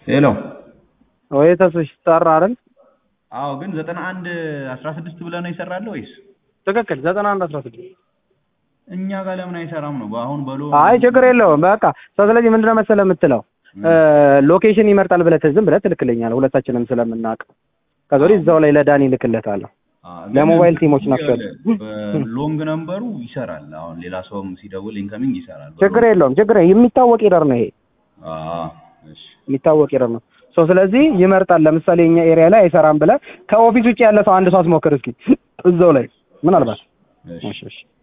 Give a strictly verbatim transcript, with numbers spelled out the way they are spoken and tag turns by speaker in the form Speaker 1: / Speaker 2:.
Speaker 1: ሄሎ
Speaker 2: ወይ ተስሽ ጠራ አይደል?
Speaker 1: አዎ ግን ዘጠና አንድ አስራ ስድስት ብለህ ነው ይሰራል ወይስ?
Speaker 2: ትክክል ዘጠና አንድ አስራ ስድስት
Speaker 1: እኛ ጋር ለምን አይሰራም ነው አሁን በሎ
Speaker 2: አይ ችግር የለውም በቃ ስለዚህ ምንድነው መሰለህ የምትለው ሎኬሽን ይመርጣል ብለህ ዝም ብለህ ትልክልኛለህ ሁለታችንም ስለምናውቅ ከዞሪ እዛው ላይ ለዳኒ ልክለታለሁ ለሞባይል ቲሞች ናቸው
Speaker 1: ሎንግ ነምበሩ ይሰራል አሁን ሌላ ሰውም ሲደውል ኢንከሚንግ ይሰራል
Speaker 2: ችግር የለውም ችግር የሚታወቅ ኤረር ነው ይሄ
Speaker 1: አዎ እሺ
Speaker 2: የሚታወቅ ኤረር ነው ሶ ስለዚህ ይመርጣል ለምሳሌ እኛ ኤሪያ ላይ አይሰራም ብለህ ከኦፊስ ውጪ ያለ ሰው አንድ ሰው አስሞክር እስኪ እዛው ላይ ምን አልባት እሺ እሺ